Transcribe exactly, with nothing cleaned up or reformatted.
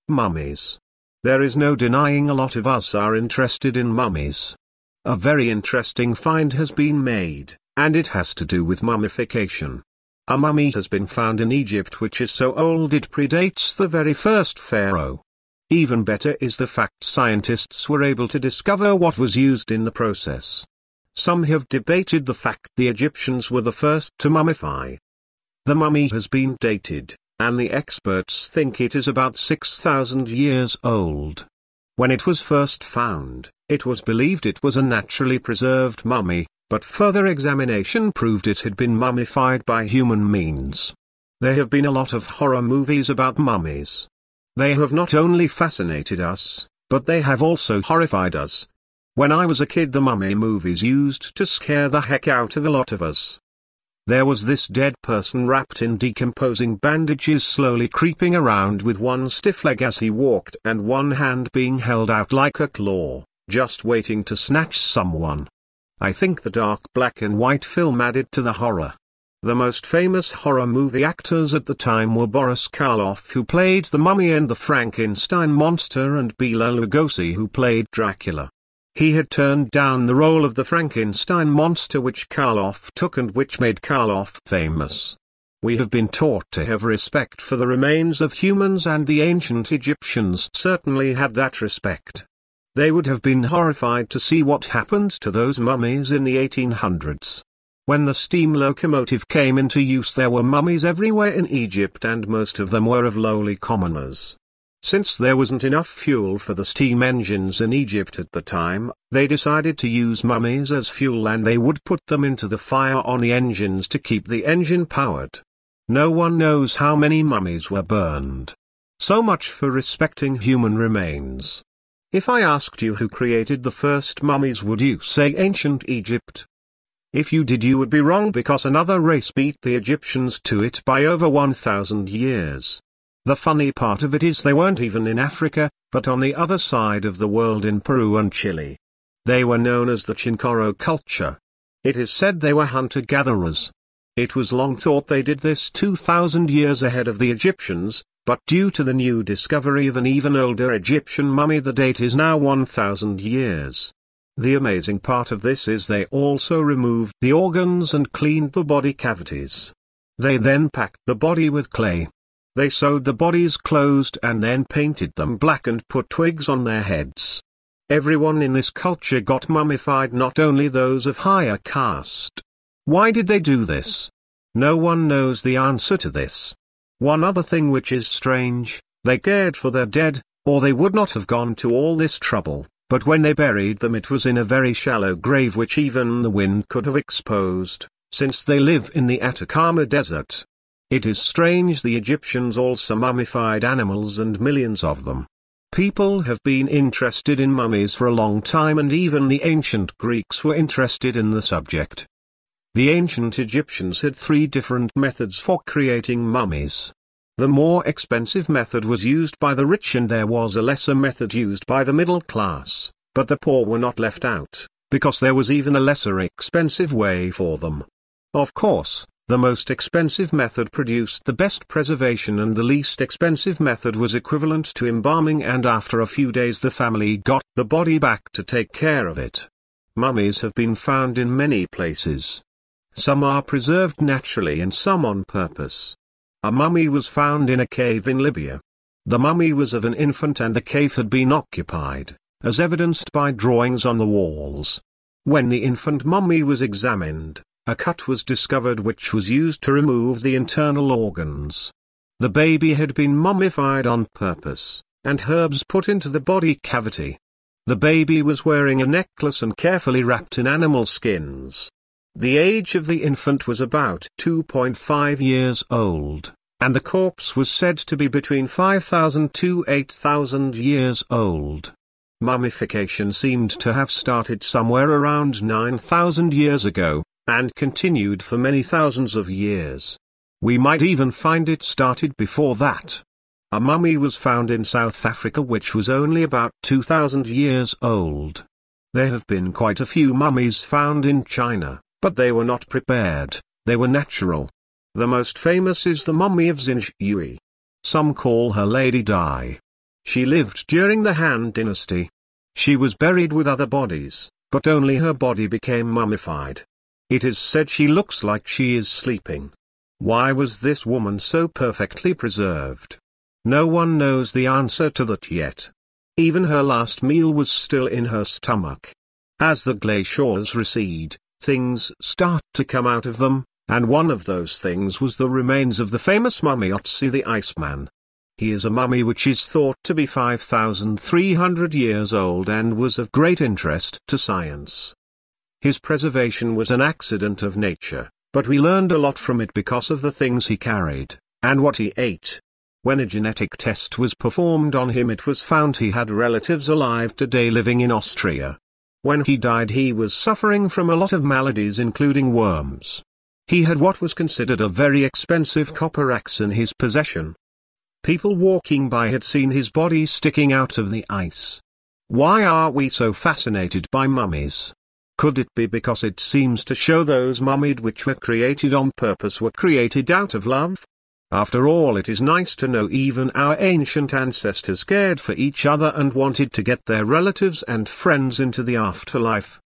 Mummies. There is no denying a lot of us are interested in mummies. A very interesting find has been made, and it has to do with mummification. A mummy has been found in Egypt which is so old it predates the very first pharaoh. Even better is the fact scientists were able to discover what was used in the process. Some have debated the fact the Egyptians were the first to mummify. The mummy has been dated, and the experts think it is about six thousand years old. When it was first found, it was believed it was a naturally preserved mummy, but further examination proved it had been mummified by human means. There have been a lot of horror movies about mummies. They have not only fascinated us, but they have also horrified us. When I was a kid, the mummy movies used to scare the heck out of a lot of us. There was this dead person wrapped in decomposing bandages slowly creeping around with one stiff leg as he walked and one hand being held out like a claw, just waiting to snatch someone. I think the dark black and white film added to the horror. The most famous horror movie actors at the time were Boris Karloff, who played the Mummy and the Frankenstein Monster, and Bela Lugosi, who played Dracula. He had turned down the role of the Frankenstein Monster which Karloff took and which made Karloff famous. We have been taught to have respect for the remains of humans, and the ancient Egyptians certainly had that respect. They would have been horrified to see what happened to those mummies in the eighteen hundreds. When the steam locomotive came into use, there were mummies everywhere in Egypt, and most of them were of lowly commoners. Since there wasn't enough fuel for the steam engines in Egypt at the time, they decided to use mummies as fuel, and they would put them into the fire on the engines to keep the engine powered. No one knows how many mummies were burned. So much for respecting human remains. If I asked you who created the first mummies, would you say ancient Egypt? If you did, you would be wrong, because another race beat the Egyptians to it by over one thousand years. The funny part of it is they weren't even in Africa, but on the other side of the world in Peru and Chile. They were known as the Chincoro culture. It is said they were hunter-gatherers. It was long thought they did this two thousand years ahead of the Egyptians, but due to the new discovery of an even older Egyptian mummy, the date is now one thousand years. The amazing part of this is they also removed the organs and cleaned the body cavities. They then packed the body with clay. They sewed the bodies closed and then painted them black and put twigs on their heads. Everyone in this culture got mummified, not only those of higher caste. Why did they do this? No one knows the answer to this. One other thing which is strange, they cared for their dead, or they would not have gone to all this trouble, but when they buried them it was in a very shallow grave which even the wind could have exposed, since they live in the Atacama Desert. It is strange the Egyptians also mummified animals, and millions of them. People have been interested in mummies for a long time, and even the ancient Greeks were interested in the subject. The ancient Egyptians had three different methods for creating mummies. The more expensive method was used by the rich, and there was a lesser method used by the middle class, but the poor were not left out, because there was even a lesser expensive way for them. Of course, the most expensive method produced the best preservation, and the least expensive method was equivalent to embalming, and after a few days the family got the body back to take care of it. Mummies have been found in many places. Some are preserved naturally and some on purpose. A mummy was found in a cave in Libya. The mummy was of an infant, and the cave had been occupied, as evidenced by drawings on the walls. When the infant mummy was examined, a cut was discovered which was used to remove the internal organs. The baby had been mummified on purpose, and herbs put into the body cavity. The baby was wearing a necklace and carefully wrapped in animal skins. The age of the infant was about two point five years old, and the corpse was said to be between five thousand to eight thousand years old. Mummification seemed to have started somewhere around nine thousand years ago, and continued for many thousands of years. We might even find it started before that. A mummy was found in South Africa which was only about two thousand years old. There have been quite a few mummies found in China, but they were not prepared, they were natural. The most famous is the mummy of Xinjiang. Some call her Lady Di. She lived during the Han Dynasty. She was buried with other bodies, but only her body became mummified. It is said she looks like she is sleeping. Why was this woman so perfectly preserved? No one knows the answer to that yet. Even her last meal was still in her stomach. As the glaciers recede, things start to come out of them, and one of those things was the remains of the famous mummy Otzi the Iceman. He is a mummy which is thought to be five thousand three hundred years old and was of great interest to science. His preservation was an accident of nature, but we learned a lot from it because of the things he carried, and what he ate. When a genetic test was performed on him, it was found he had relatives alive today living in Austria. When he died, he was suffering from a lot of maladies including worms. He had what was considered a very expensive copper axe in his possession. People walking by had seen his body sticking out of the ice. Why are we so fascinated by mummies? Could it be because it seems to show those mummied which were created on purpose were created out of love? After all, it is nice to know even our ancient ancestors cared for each other and wanted to get their relatives and friends into the afterlife.